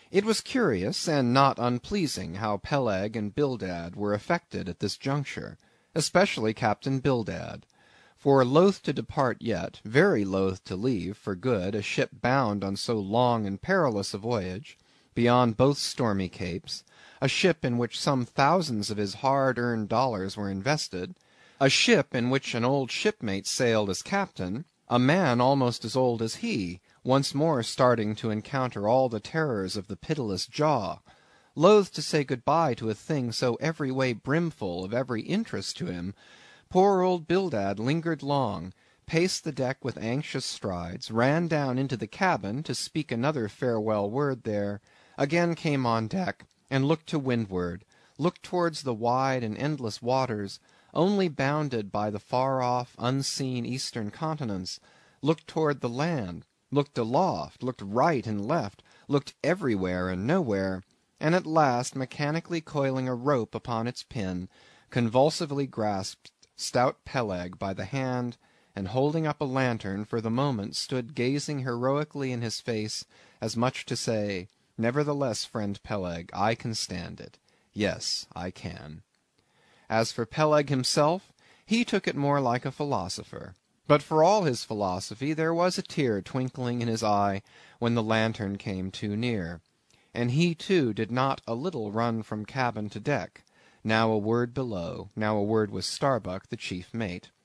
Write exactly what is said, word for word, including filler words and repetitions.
It was curious and not unpleasing how Peleg and Bildad were affected at this juncture, especially Captain Bildad; for loath to depart yet, very loath to leave, for good, a ship bound on so long and perilous a voyage, beyond both stormy capes; a ship in which some thousands of his hard earned dollars were invested; a ship in which an old shipmate sailed as captain, a man almost as old as he, once more starting to encounter all the terrors of the pitiless jaw; loath to say good bye to a thing so every way brimful of every interest to him, poor old Bildad lingered long, paced the deck with anxious strides, ran down into the cabin to speak another farewell word there, again came on deck, and looked to windward, looked towards the wide and endless waters, only bounded by the far off, unseen eastern continents, looked toward the land, looked aloft, looked right and left, looked everywhere and nowhere, and at last mechanically coiling a rope upon its pin, convulsively grasped stout Peleg by the hand, and holding up a lantern, for the moment stood gazing heroically in his face, as much to say, nevertheless, friend Peleg, I can stand it. Yes, I can. As for Peleg himself, he took it more like a philosopher; but for all his philosophy, there was a tear twinkling in his eye when the lantern came too near; and he too did not a little run from cabin to deck, now a word below, now a word with Starbuck the chief mate.